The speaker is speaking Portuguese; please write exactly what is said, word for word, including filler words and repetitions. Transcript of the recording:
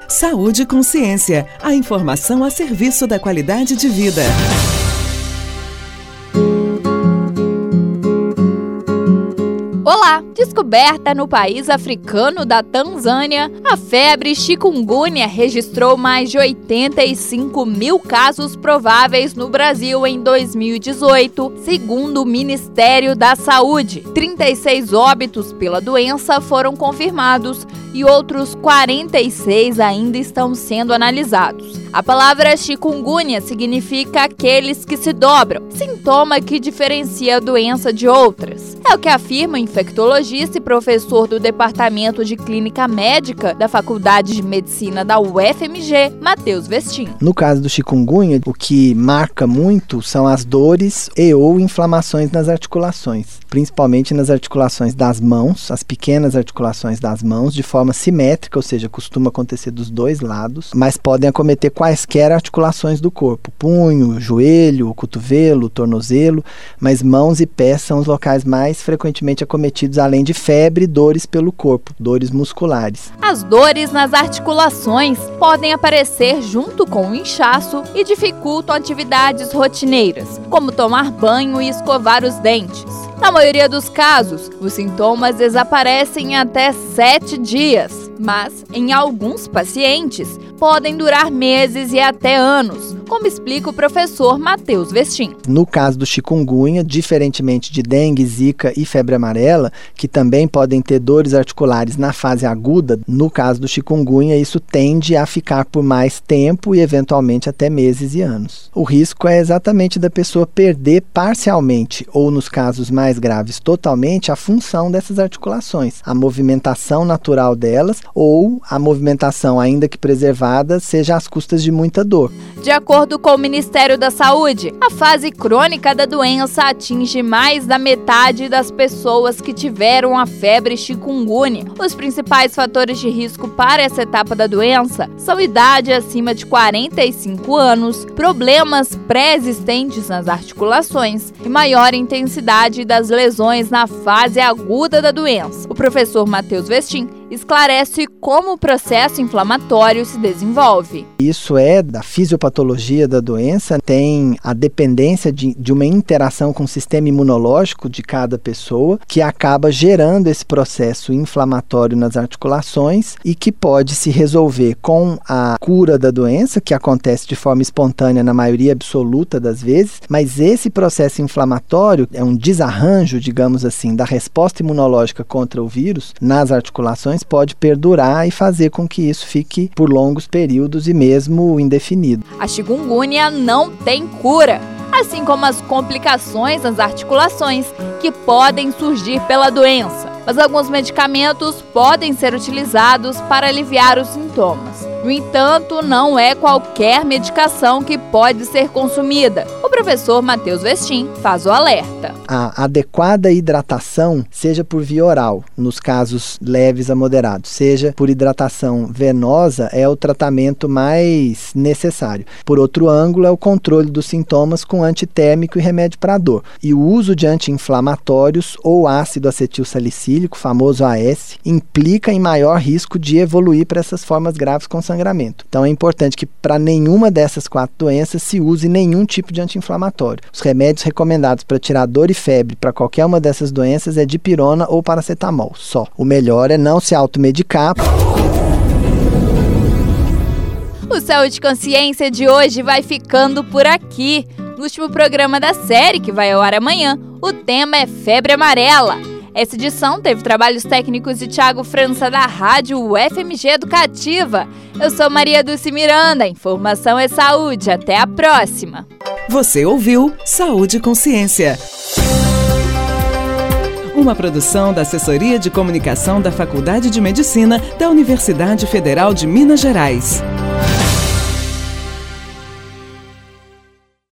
Saúde e Consciência, a informação a serviço da qualidade de vida. Olá! Descoberta no país africano da Tanzânia, a febre chikungunya registrou mais de oitenta e cinco mil casos prováveis no Brasil em dois mil e dezoito, segundo o Ministério da Saúde. trinta e seis óbitos pela doença foram confirmados e outros quarenta e seis ainda estão sendo analisados. A palavra chikungunya significa aqueles que se dobram, sintoma que diferencia a doença de outras. É o que afirma o infectologista e professor do Departamento de Clínica Médica da Faculdade de Medicina da U F M G, Matheus Vestin. No caso do chikungunya, o que marca muito são as dores e ou inflamações nas articulações, principalmente nas articulações das mãos, as pequenas articulações das mãos, de forma simétrica, ou seja, costuma acontecer dos dois lados, mas podem acometer quaisquer articulações do corpo, punho, joelho, cotovelo, tornozelo, mas mãos e pés são os locais mais frequentemente acometidos, além de febre e dores pelo corpo, dores musculares. As dores nas articulações podem aparecer junto com o inchaço e dificultam atividades rotineiras, como tomar banho e escovar os dentes. Na maioria dos casos, os sintomas desaparecem em até sete dias, mas em alguns pacientes podem durar meses e até anos, como explica o professor Matheus Vestin. No caso do chikungunya, diferentemente de dengue, zika e febre amarela, que também podem ter dores articulares na fase aguda, no caso do chikungunya isso tende a ficar por mais tempo e eventualmente até meses e anos. O risco é exatamente da pessoa perder parcialmente, ou nos casos mais graves totalmente, a função dessas articulações, a movimentação natural delas ou a movimentação ainda que preservada seja às custas de muita dor. De acordo com o Ministério da Saúde, a fase crônica da doença atinge mais da metade das pessoas que tiveram a febre chikungunya. Os principais fatores de risco para essa etapa da doença são idade acima de quarenta e cinco anos, problemas pré-existentes nas articulações e maior intensidade das lesões na fase aguda da doença. O professor Matheus Vestin esclarece como o processo inflamatório se desenvolve. Isso é da fisiopatologia da doença, tem a dependência de, de uma interação com o sistema imunológico de cada pessoa, que acaba gerando esse processo inflamatório nas articulações e que pode se resolver com a cura da doença, que acontece de forma espontânea na maioria absoluta das vezes, mas esse processo inflamatório é um desarranjo, digamos assim, da resposta imunológica contra o vírus nas articulações, pode perdurar e fazer com que isso fique por longos períodos e mesmo indefinido. A chikungunya não tem cura, assim como as complicações nas articulações que podem surgir pela doença. Mas alguns medicamentos podem ser utilizados para aliviar os sintomas. No entanto, não é qualquer medicação que pode ser consumida. O professor Matheus Vestin faz o alerta. A adequada hidratação, seja por via oral, nos casos leves a moderados, seja por hidratação venosa, é o tratamento mais necessário. Por outro ângulo, é o controle dos sintomas com antitérmico e remédio para dor. E o uso de anti-inflamatórios ou ácido acetil salicílico, famoso A S, implica em maior risco de evoluir para essas formas graves com sangramento. Então é importante que para nenhuma dessas quatro doenças se use nenhum tipo de anti-inflamatório. Os remédios recomendados para tirar dor e febre para qualquer uma dessas doenças é dipirona ou paracetamol, só. O melhor é não se automedicar. O Saúde e Consciência de hoje vai ficando por aqui. No último programa da série, que vai ao ar amanhã, o tema é febre amarela. Essa edição teve trabalhos técnicos de Thiago França da Rádio U F M G Educativa. Eu sou Maria Dulce Miranda, informação é saúde. Até a próxima. Você ouviu Saúde e Consciência. Uma produção da Assessoria de Comunicação da Faculdade de Medicina da Universidade Federal de Minas Gerais.